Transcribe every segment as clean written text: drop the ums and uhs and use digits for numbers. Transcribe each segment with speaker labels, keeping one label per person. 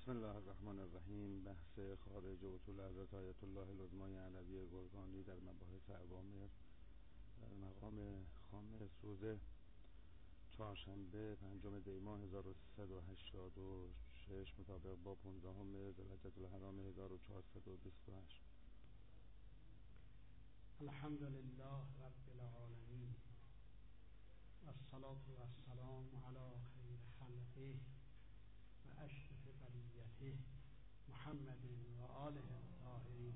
Speaker 1: بسم الله الرحمن الرحیم. بحث خارج اصول حضرت آیت الله العظمای علوی گرگانی در مباحث اوامر در مقام خامس روز چهارشنبه 5 دی ماه 1386 مطابق با 15 ذوالحجة الحرام 1428.
Speaker 2: الحمد لله رب العالمین والصلاة والسلام علی خیر خلقه و اشرف بریته محمد و آله الطاهرین.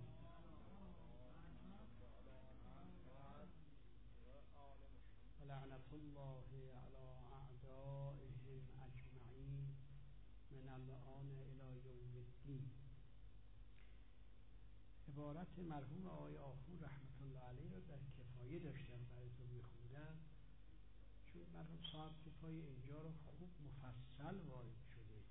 Speaker 2: و لعنت الله علی اعدائهم اجمعین من الآن الی یوم الدین. عبارت مرحوم آقای آخون رحمت الله علیه را در کفایه داشتم براتون میخوندم، چون مرحوم صاحب کفایه اینجا رو خوب مفصل وارد شده،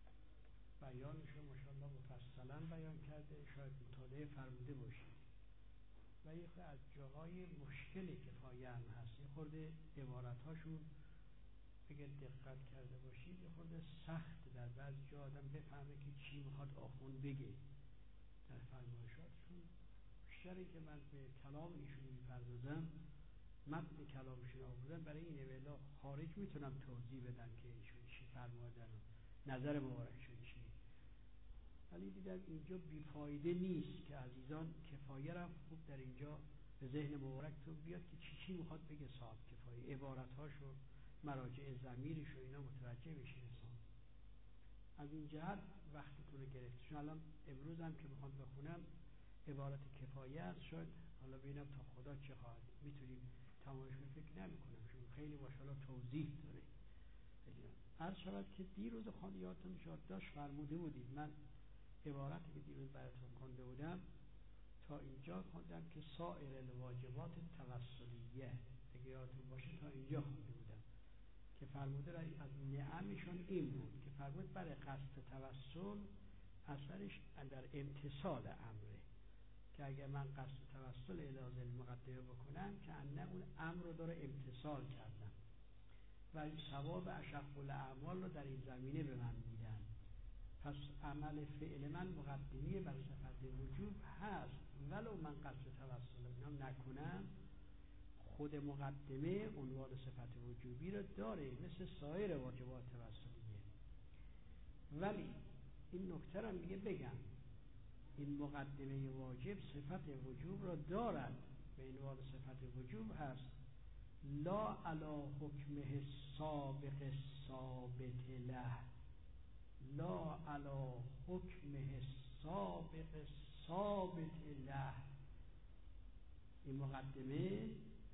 Speaker 2: بیانش رو ماشاءالله مفصلا بیان کرده، شاید مطالعه فرموده باشید و یه خورده از جاهای مشکل کفایه هم هست، یه خورده عبارتاشون اگر دقت کرده باشید یه خورده سخت در بعضی جا آدم بفهمه که چی میخواد آخون بگه در فرمایشاتشون. بیشتر این که من به کلام ایشون میپردازم، متن کلامشون آوردم، برای این اولا خارج میتونم توضیح بدم که ایشون چی فرمودن و نظر مبارکشون چیه، ولی دیدم اینجا بیفایده نیست که عزیزان کفایه را خوب در اینجا به ذهن مبارکتون بیاد که چی میخواد بگه صاحب کفایه، عبارتهاشو، مراجع ضمیرش و اینا متوجه بشه انسان. از این جهت وقتتون رو گرفت، چون الان امروز هم که میخوام بخونم عبارت کفایه است، شاید حالا ببینم تا خدا چه خواهد میتونیم تمامش فکر نمی کنم، چون خیلی ماشاءالله توضیح داره. عرض شود که دیروز خانیاتون شاد داشت فرموده بودید، من عبارتی که دیروز براتون خونده بودم تا اینجا خوندم که سایر الواجبات توسلیه، اگه یادتون باشه تا اینجا خونده بودم که فرموده از نعمشون این بود که فرمود برای قصد توسل اثرش در امتصال امره، که اگر من قصد توسل الی المقدمه بکنم که انه اون امر رو داره امتصال کردم و این ثواب اشق الاعمال رو در این زمینه به من میدن، پس عمل فعل من مقدمیه بر صفت وجوب هست، ولو من قصد توسل نکنم خود مقدمه عنوان صفت وجوبی رو داره مثل سایر واجبات توسلیه. ولی این نکته رو میگه بگم این مقدمه واجب صفت وجوب را دارد، به عنوان صفت وجوب هست، لا علی حکمه سابق ثابت له، لا علی حکمه سابق ثابت له. این مقدمه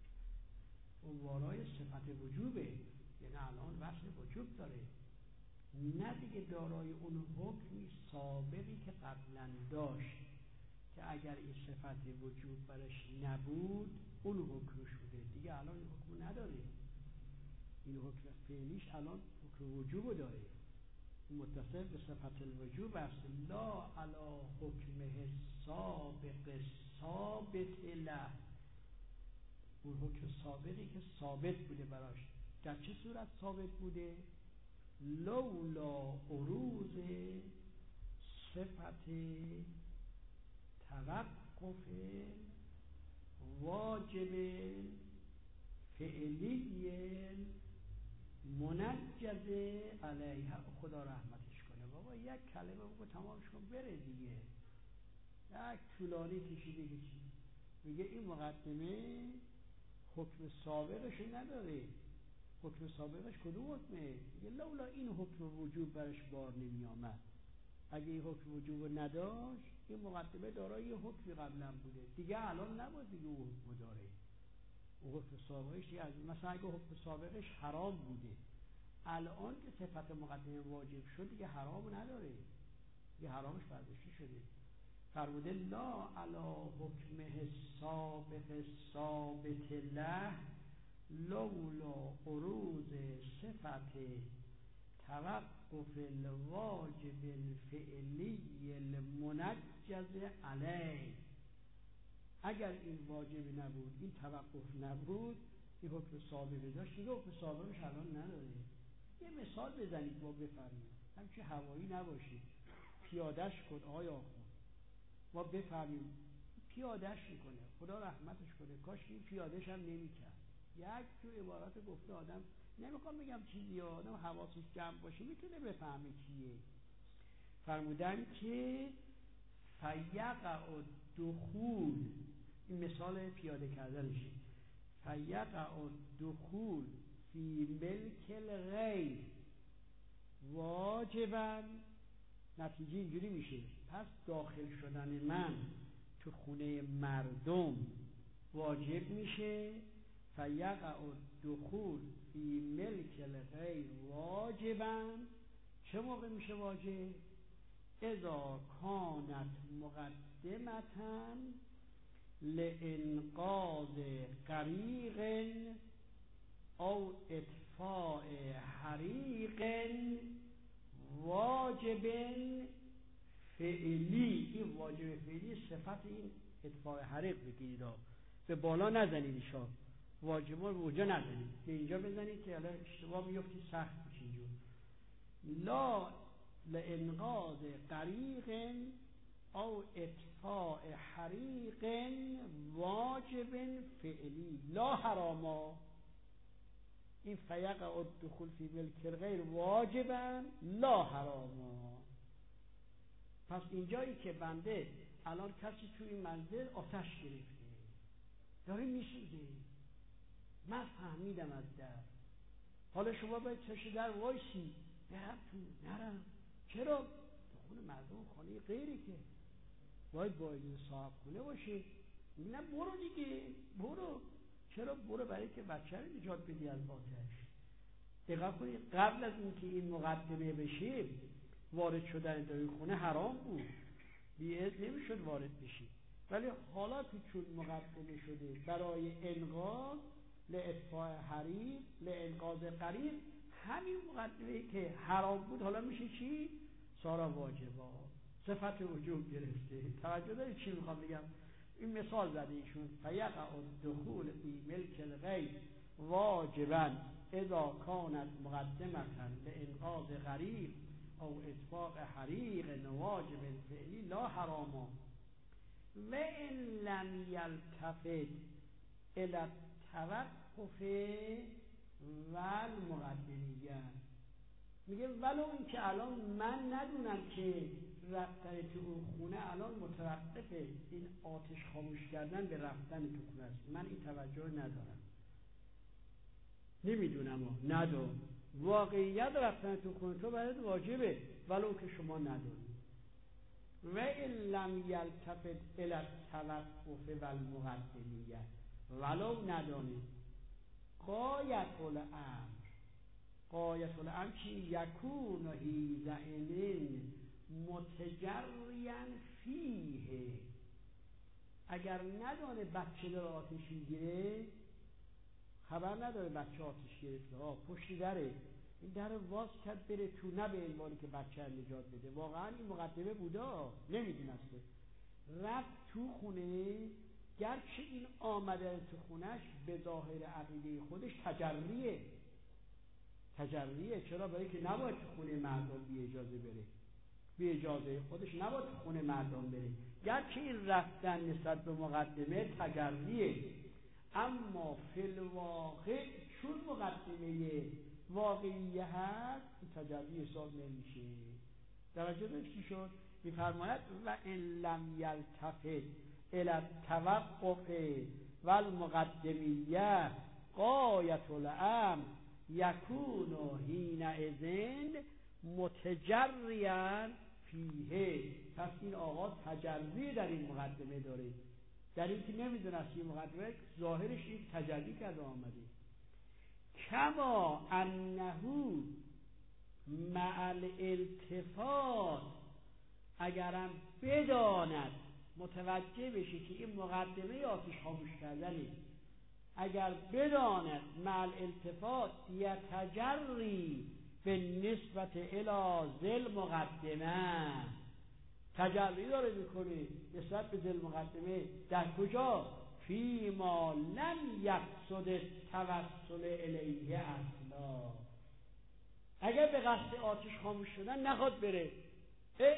Speaker 2: عنوانای صفت وجوبه، یعنی الان وصل وجوب داره، نه دیگه دارای اون حکمی سابقی که قبلا داشت که اگر این صفت وجوب برش نبود اون حکم شده، دیگه الان این حکم نداره، این حکم فعلیش الان حکم وجوب داره، متصل به صفت الوجوب است، لا علی حکمه سابق ثابت له، اون حکم سابقی که ثابت بوده براش. در چه صورت ثابت بوده؟ لولا عروض صفت توقف واجب فعلی منجز علیها. خدا رحمتش کنه بابا، یک کلمه بگو تمامش کن بره دیگه، یک طولانی کشیده که چی میگه این مقدمه حکم سابقش نداره، حکم سابقش کدوم حکمه؟ میگه لولا این حکم وجوب برش بار نمی آمد، اگه این حکم وجوب نداشت این مقدمه دارای یه حکمی قبلا بوده، دیگه الان نباید دیگه اون حکم داره، اون حکم سابقش دیگه مثلا اگه حکم سابقش حرام بوده الان که صفت مقدمه واجب شد دیگه حرام نداره، دیگه حرامش برداشته شده. فرموده لا علی حکمه سابق ثابت له لولا عروض صفت توقف الواجب الفعلی المنجز علیه. اگر این واجب نبود، این توقف نبود، این حکم سابقه داشت، دیگه حکم سابقش الان نداره. یه مثال بزنید ما بفهمیم، همچه هوایی نباشید. پیادش کن آقای آخوند، ما بفهمیم پیادش میکنه، خدا رحمتش کنه، کاش این پیادش هم نمیکرد. یک تو عبارت گفته آدم، نمیخوام بگم چیزی، آدم حواسش جمع باشه میتونه بفهمه کیه. فرمودن که فیقع الدخول، این مثال پیاده کردنشه، فیقع الدخول فی ملک الغیر واجبا، نتیجه اینجوری میشه پس داخل شدن من تو خونه مردم واجب میشه. فیقع الدخول فی ملک الغیر واجبا، چه موقع میشه واجب؟ اذا کانت مقدمتا لانقاذ غریق او اطفاء حریق واجب فعلی. این واجب فعلی صفت این اطفاء حریق بگیرید، به بالا نزنید، ایشا واجبا به اونجا نزنید، به اینجا بزنید که الان اشتباه میفتی سخت میشه اینجور. لا لانقاذ غریق او اطفاء حریق واجب فعلی لا حراما. این فیقع الدخول فی ملک الغیر واجبا لا حراما. پس اینجایی که بنده الان کسی توی این منزل آتش گرفته داره میسوزه، من فهمیدم از در، حالا شما باید چش در وایسی، برم تو نرم؟ چرا؟ تو خونه مردم خانه غیره که باید صاحب خونه باشه. نه برو دیگه، برو. چرا برو؟ برای که بچه رو نجات بدی از آتش. دقیق کنید قبل از اینکه این مقدمه بشه وارد شدن در این خونه حرام بود، بی‌اذن نمیشد وارد بشی، ولی حالا که چون مقدمه شده برای انقاذ لاطفاء حریق لانقاذ غریق، همین مقدمه که حرام بود حالا میشه چی؟ سارا واجبا، صفت وجوب گرفته. توجه دارید چی میخوام بگم؟ این مثال زده ایشون فیقع الدخول فی ملک الغیر واجبا اذا کانت مقدمتا لانقاذ غریق او اطفاء حریق واجب فعلی لا حراما. و ان لم یلتفت الی التوقف والمقدمیه، میگه ولو این که الان من ندونم که رفتن تو اون خونه الان متوقفه، این آتش خاموش کردن به رفتن تو خونه است، من این توجه ندارم، نمیدونم، ندارم، واقعیت رفتن تو خونه تو برات واجبه ولو که شما ندونید. و ان لم یلتفت الی التوقف والمقدمیه، ولو ندانید غایت الامر، غایت الامر چی؟ یکون حینئذ متجریا فیه، اگر ندانه بچه داره آتش میگیره، خبر نداره بچه آتش گرفته، پشت دره، این در واز کرد بره تو، نه به عنوانی که بچه رو نجات بده، واقعا این مقدمه بودا نمیدونسته، رفت تو خونه، گرچه این آمده تو خونش به ظاهر عقیده خودش تجریه. چرا؟ برای که نباید تو خونه مردم بی اجازه بره، بی اجازه خودش نباید تو خونه مردم بره، گرچه این رفتن نسبت به مقدمه تجریه، اما فی الواقع چون مقدمه واقعیه هست این تجری حساب نمیشه. درجه داشت چی شد؟ میفرماید و ان لم یلتفت الی التوقف والمقدمیه غایت الامر یکون حینئذ متجریا فیه. پس این آقا تجری در این مقدمه داره، در این که نمیدونست این مقدمه ظاهرش یک تجری کرده آمده. کما انه مع الالتفات، اگرم بداند، متوجه بشه که این مقدمه آتش خاموش کردنه، اگر بداند مع الالتفات یتجری به نسبت الی ذل مقدمه، تجری داره میکنه نسبت به ذل مقدمه، در کجا؟ فی ما لم یقصد التوسل الیه اصلا، اگر به قصد آتش خاموش شدن نخواد بره،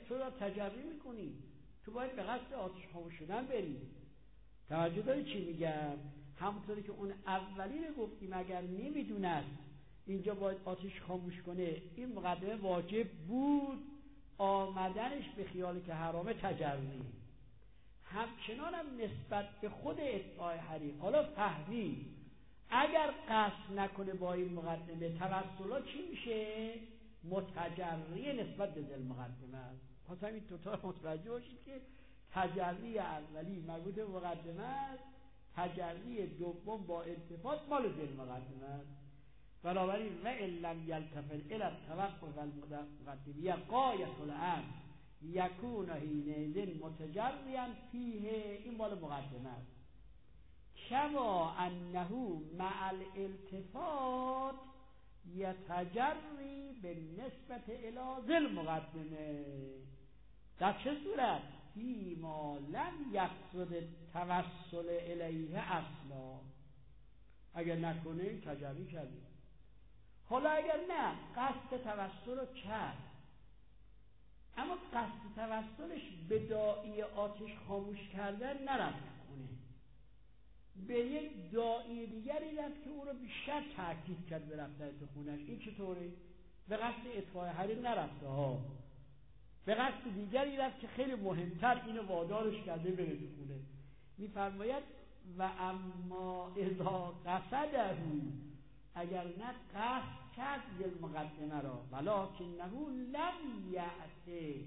Speaker 2: تو را تجربی میکنی، تو باید به قصد آتش خاموش شدن بری. توجه داری چی میگم؟ همونطوری که اون اولی رو گفتیم اگر نمیدونست اینجا باید آتش خاموش کنه، این مقدمه واجب بود، آمدنش به خیالی که حرامه تجربی. همچنان هم نسبت به خود اطفاء حریم، حالا فهمی اگر قصد نکنه با این مقدمه توسلا چی میشه؟ متجری نسبت به ذل مقدمه است. پس همین دوتا متوجه باشید که تجری اولی مربوط به مقدمه است، تجری دوم با التفات مال ذل مقدمه است. بنابراین و ان لم یلتفت الی التوقف والمقدمه غایة الامر یکون حینئذ متجریا فیه، این مال مقدمه است. کما انه مع الالتفات یتجری بالنسبة الی ذی المقدمه. در چه صورت؟ فیما لم یقصد التوسل الیه اصلا، اگر نکنه تجری کردی. حالا اگر نه قصد توسل رو کرد، اما قصد توسلش به داعی آتش خاموش کردن نرفت کنه، به یک داعی دیگری رفت که او رو بیشتر تاکید کرد به رفتن تو خونش. این چطوره؟ به قصد اطفاء حریم نرفته ها، به قصد دیگری رفت که خیلی مهمتر اینو وادارش کرده بره تو خونه. میفرماید و اما اذا قصده، اگر نه قصد کرد ذل مقدمه را، ولکنه لم یأت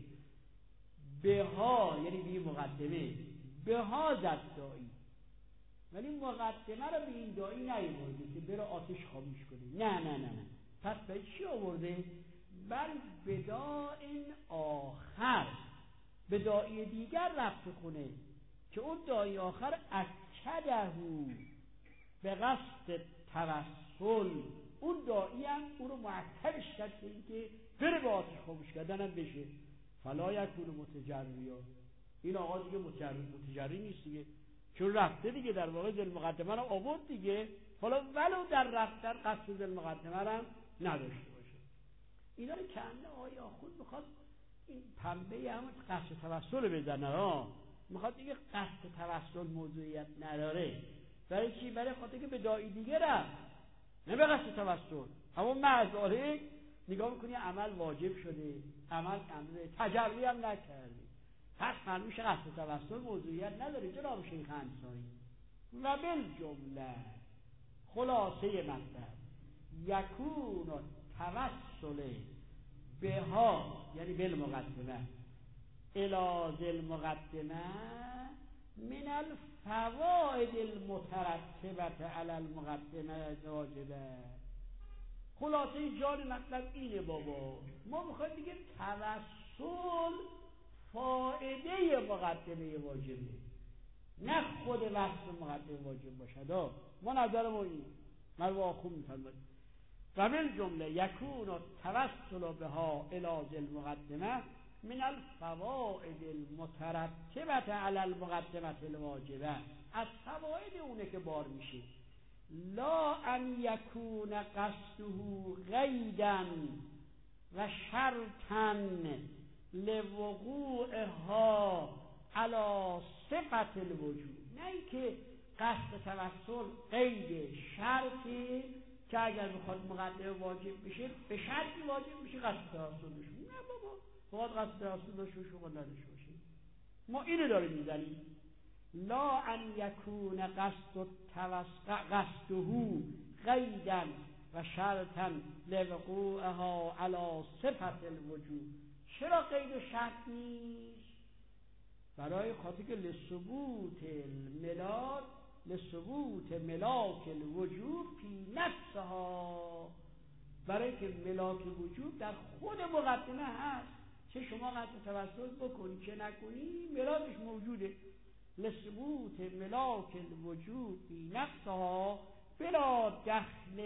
Speaker 2: بها، یعنی به مقدمه بها زد داعی، ولی مقدمه را به این داعی نیاورده که بره آتش خاموش کنه. نه نه نه نه، پس به چی آورده؟ بل بداعی آخر، به داعی دیگر رفت خونه که اون داعی آخر اکده به قصد توسل، اون داعی هم اون رو معطلش کرد که اینکه بره به آتش خاموش کردن هم بشه. فلا یکون متجریا، این آقا دیگه متجری نیست دیگه، چون رفته دیگه، در واقع ذل مقدمه رو آورد دیگه، حالا ولو در رفتن قصد ذل مقدمه رو هم نداشته باشه. اینا رو کنه آیا خود میخواد این پنبه همون قصد توسل بزنه ها، میخواد دیگه قصد توسل موضوعیت نداره. برای چی؟ برای خاطر که به داعی دیگه رفت، نه به قصد توسل. اما معذاره نگاه میکنی عمل واجب شده، عمل امره، تجربی هم نکردی، پس معلوم شه قصد توسل موضوعیت نداره جناب شیخ انصاری. و بالجمله خلاصه مطلب یکون توسل بها، یعنی بالمقدمه، الی ذی المقدمه من الفوائد المترتبه علی المقدمه واجبه. خلاصه جان مطلب اینه بابا، ما میخوایم بگیم توسل فائده مقدمه واجبه، نه خود وصف مقدمه واجب باشد. ما نظر ما این مرو آخون میفرماید و بالجمله یکون توسل بها الی ذی المقدمه من الفوائد المترتبه علی المقدمه الواجبه، از فواید اونه که بار میشه. لا ان یکون قصده غیدا و شرطا لوقوعها علی صفت الوجود، نه اینکه قصد توسل قید شرطی که اگر بخواد مقدمه واجب بشه به شرطی واجب میشه قصد توسل بشه. نه بابا، باید قصد توسل داشته باشه و نداشته باشه. ما اینو داریم میزنیم. لا ان یکون قصده قیدا و شرطا لوقوعها علی صفت الوجود. چرا قید و شرط نیست؟ برای خاطر که لثبوت ملاک الوجود فی نفسها، برای که ملاک وجود در خود مقدمه هست، چه شما قصد توسل بکنی چه نکنی ملاکش موجوده. لثبوت ملاک الوجود فی نفسها بلا دخل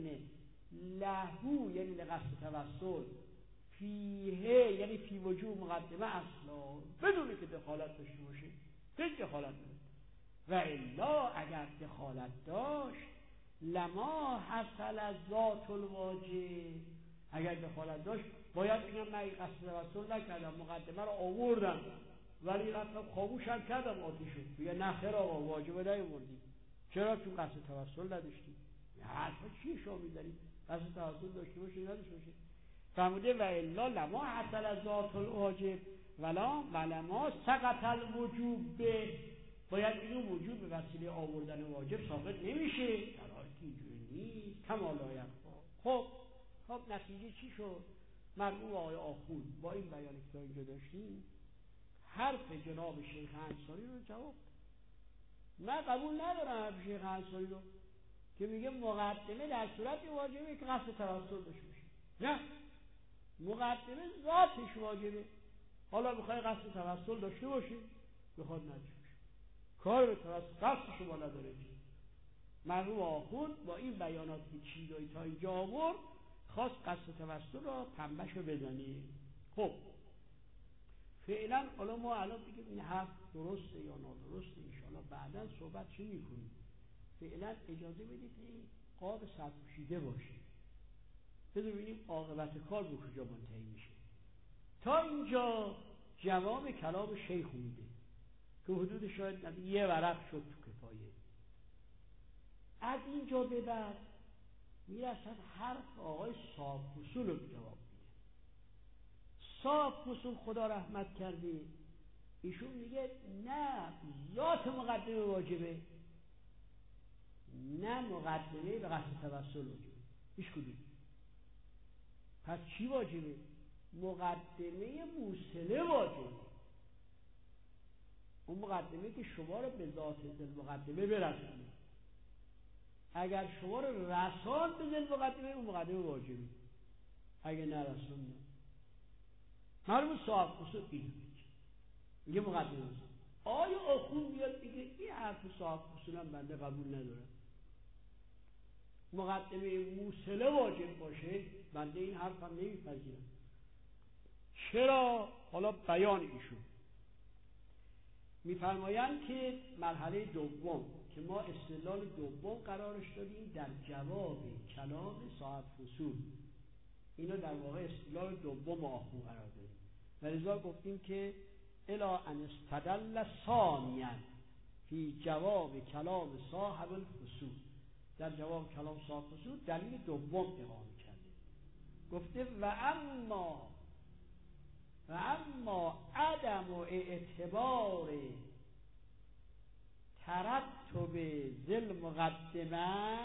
Speaker 2: لهو، یعنی لقصد توسل، فیه یعنی فی وجود مقدمه اصلا، بدون که دخالت داشته باشه. هیچ دخالت داشته و الا اگر دخالت داشت لما حصل ذات الواجب، اگر دخالت داشت باید بگم من این قصد توسل نکردم، مقدمه رو آوردم ولی رفتم خاموشم کردم آتیشو. میگه نه خیر آقا، واجبه نیاوردی. چرا؟ چون قصد توسل نداشتی. حرفا چیه شما می‌زنید؟ قصد توسل داشته باشه نداشته باشه. فرموده و الا لما حصل ذات الواجب ولما سقط الوجوب به. باید این وجوب به وسیله آوردن واجب ثابت نمیشه، در حالی که اینجوری نیست. کما لا یخفی. خب نتیجه چی شد؟ مرحوم آقای آخوند با این بیانی که اینجا داشتیم حرف جناب شیخ انصاری رو جواب. من قبول ندارم حرف شیخ انصاری رو که میگه مقدمه در صورت واجبه که قصد توسل داشته باشه. نه، مقدمه ذاتش واجبه. حالا بخوای قصد توسل داشته باشه بخواد نداشته باشه، کار به توسل قصد شما نداره. مرحوم آخوند با این بیانات که چیزایی تا اینجا آورد خواست قصد توسل رو پنبه‌شو بزنی. خب فعلا حالا ما الان بگیم این حرف درسته یا نادرسته، انشاءالله بعدا صحبت چی میکنیم. فعلا اجازه بدید این قاب سرپوشیده باشه، بذار ببینیم عاقبت کار به کجا منتهی میشه. تا اینجا جواب کلام شیخ میده که حدود شاید یه ورق شد تو کفایه. از اینجا به بعد میرسد حرف آقای صاحب اصول رو جواب میده. صاحب اصول خدا رحمت کرده، ایشون میگه نه ذات مقدمه واجبه، نه مقدمه به قصد توسل واجبه، هیچ کدوم. پس چی واجبه؟ مقدمه موصله واجبه، اون مقدمه که شما رو به ذات مقدمه برسونه. اگر شما رو رسان به ذل مقدمه، اون مقدمه واجبه. اگر نه رسان نه. معلوم صاحب اصول اینو میگه مقدمه. آیا آخوند میاد میگه این حرف صاحب اصول هم بنده قبول ندارم، مقدمه موصله واجب باشه، بنده این حرف هم نمیپذیرم. چرا؟ حالا بیان ایشون میفرمایند که مرحله دوم که ما استدلال دوم قرارش دادیم در جواب کلام صاحب فصول، اینا در واقع استدلال دوم آخوند قرار دادیم و لذا گفتیم که الا ان استدل ثانیا فی جواب کلام صاحب الفصول، در جواب کلام صاحب فصول دلیل دوم اقامه کرده. گفته و اما عدم اعتبار ترتب ذل مقدمه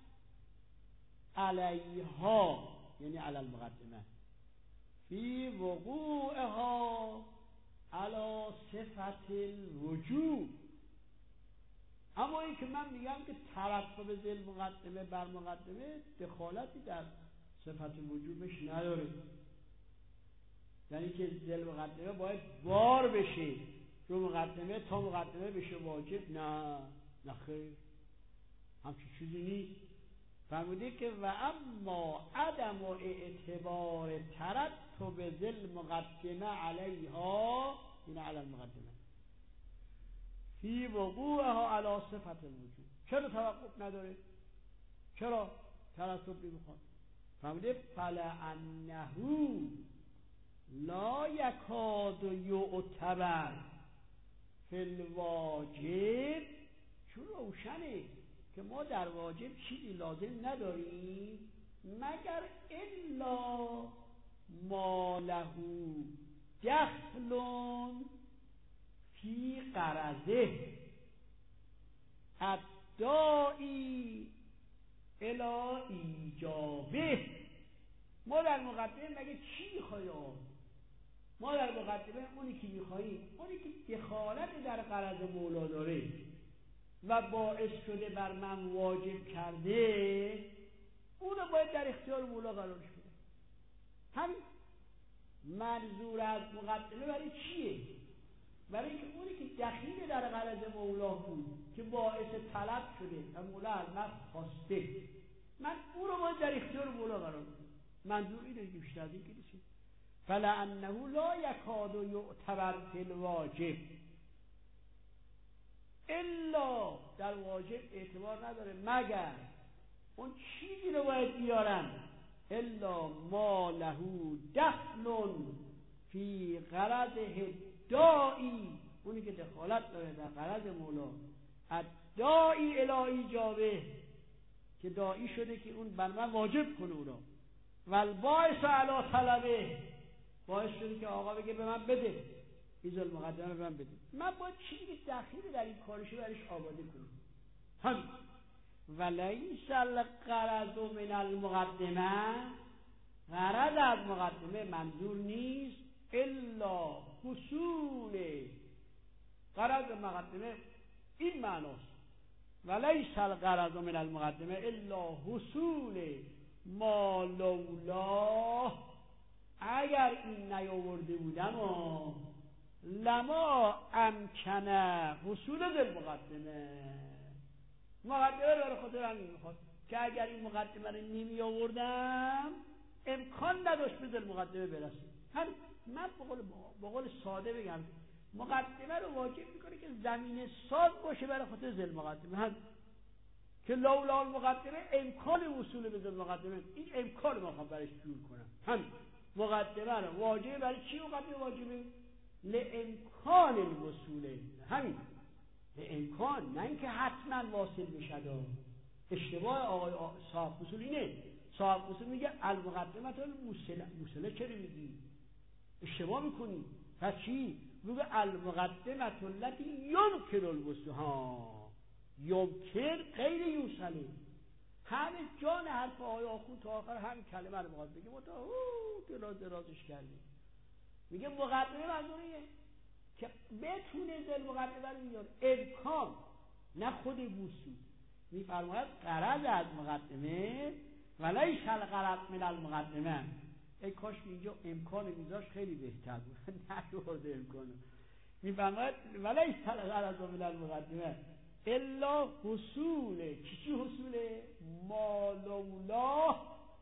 Speaker 2: علیها، یعنی علی المقدمه، فی وقوعها علی صفت الوجوب. اما این که من میگم که ترتب ذل مقدمه بر مقدمه دخالتی در صفت وجوبش نداره، یعنی که ذل مقدمه باید بار بشه رو مقدمه تا مقدمه بشه واجب. نه خیر، همچین چیزی نیست. فرموده که و اما عدم اعتبار ترتب ذل مقدمه علیها، این علی المقدمه، فی وقوعها علی صفت الوجوب. چرا توقف نداره؟ چرا ترتب نمیخواد؟ فرموده فلانه لا یکاد یعتبر فی الواجب، چون روشنه که ما در واجب چیزی لازم نداریم مگر الا ما له دخل فی غرضه الداعی الی ایجابه. ما در مقدمه مگه چی میخوایم؟ ما در مقدمه اونی که میخواییم، اونی که دخالت در غرض مولا داره و باعث شده بر من واجب کرده، اونو باید در اختیار مولا قرارش بده. همین منظور از مقدمه برای چیه؟ برای اینکه اونی که دخیل در غرض مولا بود که باعث طلب شده و مولا از من خواسته، من اون رو باید در اختیار مولا قرار بدم. منظور اینه که بیشتر از این که نیست. فلانه لا یکاد یعتبر فی الواجب، الا در واجب اعتبار نداره مگر اون چیزی رو باید بیارن الا ما له دخل فی غرضه داعی، اونی که دخالت داره در غرض مولا، الداعی الی ایجابه، که داعی شده که اون بر من واجب کنه او را، والباعث علی طلبه، باعث شده که آقا بگه به من بده، ایزا المقدمه رو به من بده، من باید چیزی دخیلی در این کارشو برش آباده کنم. همین ولیس الغرض من المقدمه، غرض از مقدمه منظور نیست الا حصول، غرض مقدمه این معناست، ولیس الغرض من المقدمه الا حصول ما لولا، اگر این نیاورده بودم لما امکنه حصول ذل مقدمه، مقدمه رو برای خاطر همین میخواد که اگر این مقدمه رو نمی آوردم امکان نداشت به ذل مقدمه برسه. همین من به قول ساده بگم مقدمه رو واجب میکنه که زمینه ساز باشه برای خاطر ذل مقدمه، هم که لولا المقدمه امکان وصول به ذل مقدمه، این امکان رو میخوام برش جور کنم. همین مقدمه رو واجبه برای چی؟ مقدمه واجبه لامکان الوصول، همین امکان، نه اینکه حتما واصل بشد. اشتباه آقای صاحب اصول اینه، صاحب اصول میگه المقدمه الموصله، چرا میگی؟ اشتباه میکنی. پس چی؟ میگه المقدمه التي یمکن الوصول، ها یمکن غیر یوصله، همه جان حرف آقای آخوند تا آخر همین کلمه رو میخواد بگه، ما درازش کردیم. میگه مقدمه منظوریه که بتونه ذل مقدمه رو بیاره، امکان نه خود وصول. میفرماید غرض از مقدمه ولیس الغرض من المقدمه، ای کاش اینجا امکان میذاش خیلی بهتر بود، نیورده امکانو. میفرماید ولیس الغرض من المقدمه الا حصول، چی حصوله؟ ما لولا،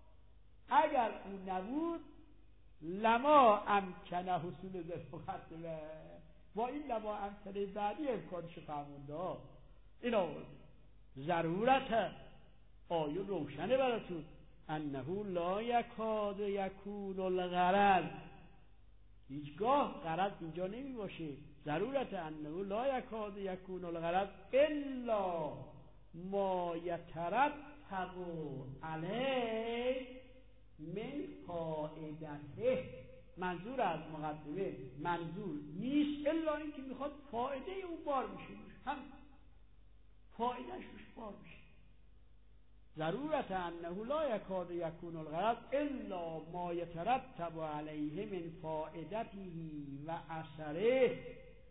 Speaker 2: اگر اون نبود لما امکنه حصول ذل مقدمه، با این لما امکنه بعدی امکانشو فهمونده. این آورد ضرورت آیه روشنه براتون، انه لا یکاد یکون الغرض، هیچگاه غرض اینجا نمی باشه، ضرورت انه لا یکاد یکون الغرض الا ما یترتب علیه من فائدته، منظور از مقدمه منظور نیست الا این که میخواد فائده اون بار میشه، هم فائدهش روش بار میشه. ضرورت انه لا یکاد یکون الغرض الا ما یترتب علیه من فائدته و اثره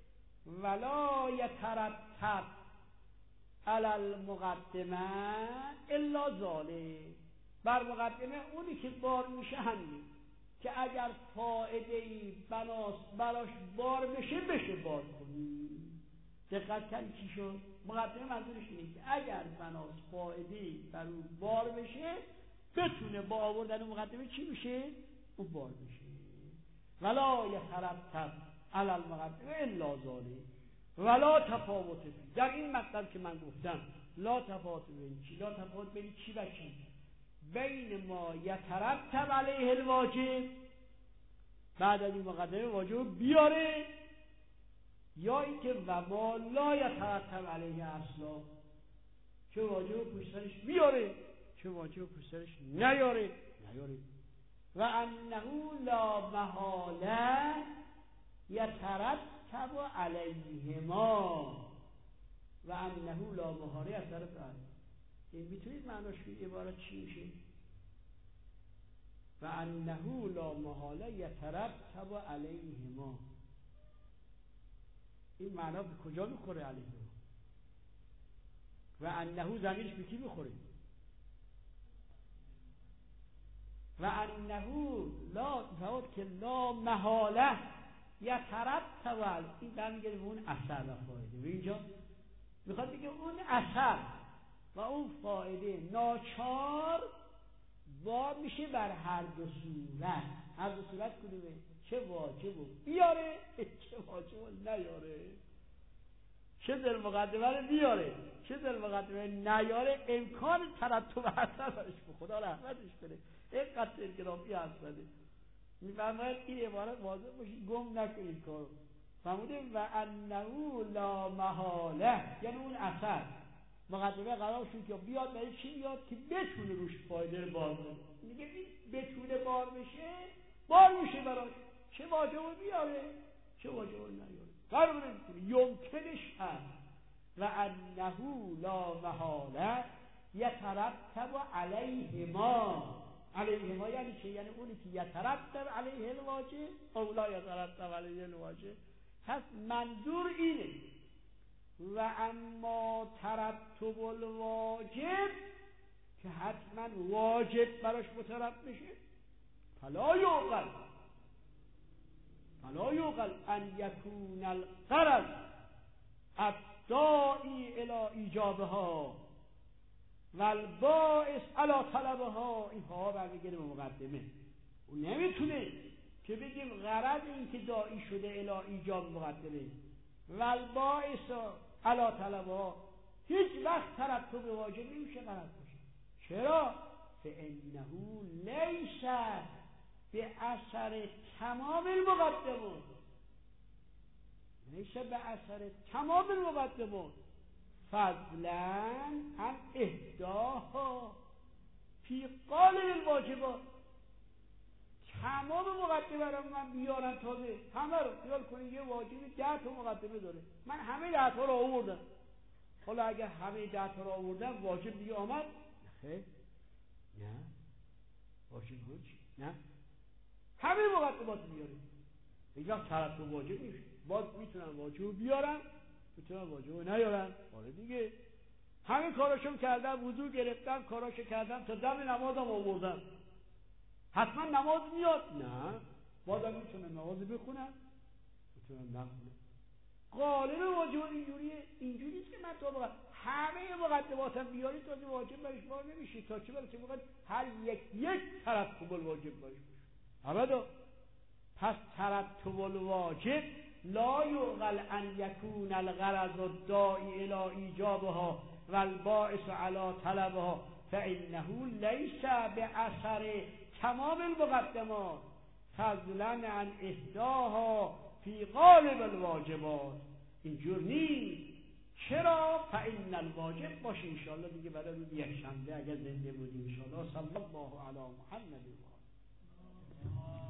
Speaker 2: ولا یترتب علی المقدمه الا ذالک، بر مقدمه اونی که بار میشه همینه که اگر فائده‌ای براش بار بشه بار کنی. دقت کنی چی شد؟ مقدمه منظورش اینه که اگر بناس فائده‌ای بر اون بار بشه بتونه با آوردن مقدمه چی بشه؟ اون بار بشه. ولا یترتب علی المقدمه الا ذالک ولا تفاوت فی، در این مطلب که من گفتم لا تفاوت بین چی؟ لا تفاوت بین چی و چی؟ بین ما یترتب علیه الواجب، بعد از این مقدمه واجب بیاره، یا اینکه و ما لا یترتب علیه اصلا، چه واجب پشترش بیاره چه واجب پشترش نیاره. و انه لا محاله یترتب علیهما، و انه لا محاله یترتب علیهما، این میتونید معناش به عبارت چی میشه؟ و انه لا محاله یترتب علیهما، این معنا به کجا میخوره علیهما؟ و انه ضمیرش به کی میخوره؟ و انه لا که لا محاله یترتب علیه، این برمیگرده به اون اثر و فایده. و اینجا میخواد بگه اون اثر و اون فایده ناچار بار میشه بر هر دو صورت. هر دو صورت کدومه؟ چه واجبو بیاره چه واجبو نیاره، چه ذل مقدمه رو بیاره چه ذل مقدمه نیاره، امکان ترتب اثر برش به خدا رحمتش کنه اینقدر تلگرافی حرف زده. میفرماید این عبارت واضح باشید گم نکنید کارو. فرمودیم و انه لا محاله، یعنی اون اثر مقدمه قرار شد که بیاد برای چی بیاد که بتونه روش فایده بار بشه. میگه این بتونه بار بشه، بار میشه براش، چه واجبه بیاره چه واجبه نیاره، فرق نمیکنه، یمکنش هست. و انه لا محاله یترتب علیهما. علیهما یعنی چه؟ یعنی اونی که یترتب علیه الواجب او لا یترتب علیه الواجب. پس منظور اینه و اما ترتب الواجب که حتما واجب براش مترتب میشه، فلا یعقل ان یکون الغرض الداعی الی ایجابها و الباعث علی طلبها. این ها برمیگره به مقدمه. اون نمیتونه که بگیم غرض این که داعی شده الی ایجاب مقدمه و الباعث علی طلبها، هیچ وقت ترتب واجب نمیشه غرض باشه. چرا؟ فانه لیس به اثر تمام المقدمات، لیس به اثر تمام المقدمات، فضلا عن اهداها فی قالب الواجبات. تمام مقدمه رو من بیارم تازه همه رو خیال کنید یه واجبی 10 تا مقدمه داره، من همه 10 تا رو آوردم. حالا اگه همه 10 تا رو آوردم واجب دیگه آمد؟ خیر، نه واجب بود، نه همه مقدمات بیاریم دیگه ترتب واجب میشه. باز میتونم واجب رو بیارم، میتونم واجب رو نیارم. آره دیگه، همین کاراشو کردم، وضو گرفتم، کاراشو کردم، تا دم نمازم آوردم، حتما نماز میاد؟ نه، بازم میتونم نماز بخونم، میتونم نخونم. غالب واجب اینجوریه که من تا بقید همه مقدماتم بیاری تا واجب برش بار نمیشه. تا چه برسه بقید هر یک ترتب الواجب برش بشه ابدا. پس ترتب الواجب لا یعقل ان یکون الغرض الداعی الی ایجابها و الباعث علی طلبها فانه لیس باثر تمام المقدمات فضلا عن اهداها فی قالب الواجبات. اینجور نیست. چرا؟ فان الواجب باشه. انشاءالله دیگه برای روز یکشنبه اگر زنده بودیم انشاءالله. صلی الله علی محمد و